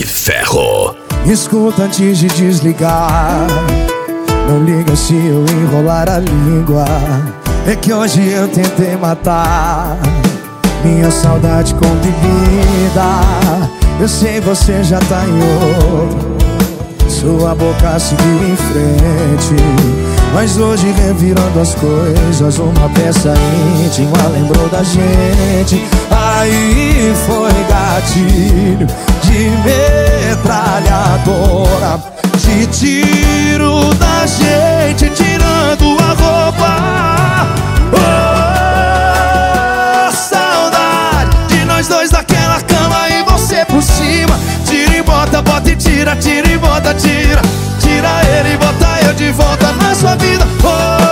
de Ferro. Escuta antes de desligar, não liga se eu enrolar a língua. É que hoje eu tentei matar minha saudade com bebida. Eu sei você já tá em outro, sua boca seguiu em frente, mas hoje revirando as coisas, uma peça íntima lembrou da gente. Aí foi gatilho de metralhadora, de tiro da gente tirando a roupa. Oh, saudade de nós dois naquela cama e você por cima. Tira e bota, bota e tira, tira e bota, tira. Tira ele e bota eu de volta na sua vida. Oh,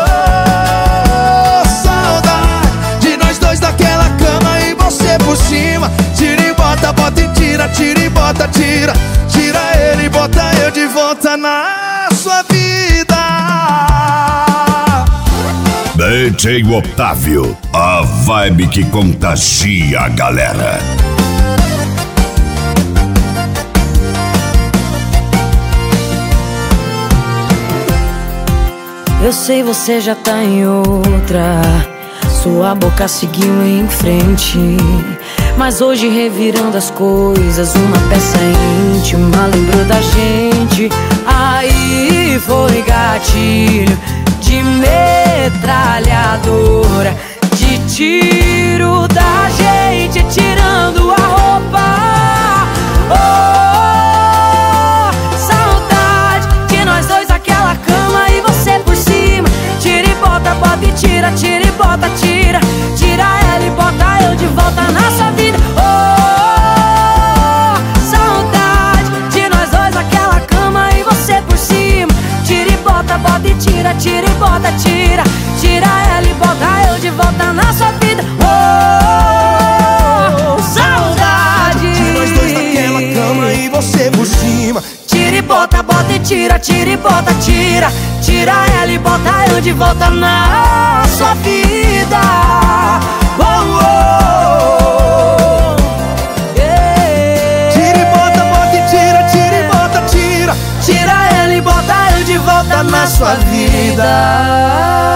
saudade de nós dois naquela cama e você por cima. Tira e bota, bota e tira, tira e bota, tira. Tira ele e bota eu de volta na sua vida. DJ Otávio, a vibe que contagia a galera. Eu sei você já tá em outra, sua boca seguiu em frente, mas hoje revirando as coisas, uma peça íntima lembrou da gente. Aí foi gatilho de metralhadora, de tiro da gente tirando a roupa. Oh, saudade de nós dois aquela cama e você por cima. Tira e bota, bota e tira, tira e bota, tira. Tira ela e bota eu de volta na sua vida. Oh, saudade de nós dois aquela cama e você por cima. Tira e bota, bota e tira, tira e bota, tira. Tira ela e bota eu de volta na sua vida. Oh, saudade de nós dois naquela cama e você por cima. Tira e bota, bota e tira, tira e bota, tira. Tira ela e bota eu de volta na sua vida. Oh, oh, yeah. Tira e bota, bota e tira, tira e bota, tira. Tira ela e bota eu de volta na sua vida.